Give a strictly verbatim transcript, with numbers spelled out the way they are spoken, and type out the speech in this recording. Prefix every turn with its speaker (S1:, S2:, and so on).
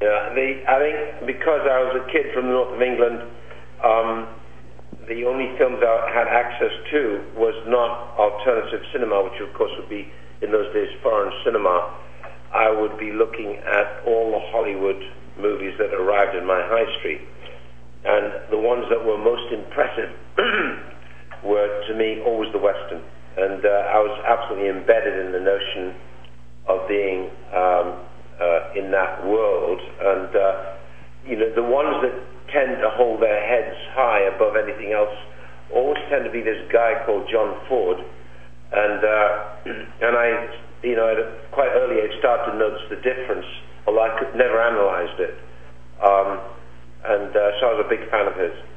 S1: Yeah, the, I think because I was a kid from the north of England, um, the only films I had access to was not alternative cinema, which of course would be, in those days, foreign cinema. I would be looking at all the Hollywood movies that arrived in my high street. And the ones that were most impressive were, to me, always the Western. And uh, I was absolutely embedded in the notion of being um, uh, in that world. And, uh, you know, the ones that tend to hold their heads high above anything else always tend to be this guy called John Ford. And, uh, and I, you know, at a quite early age started to notice the difference, although I could never analyzed it. Um, and uh, so I was a big fan of his.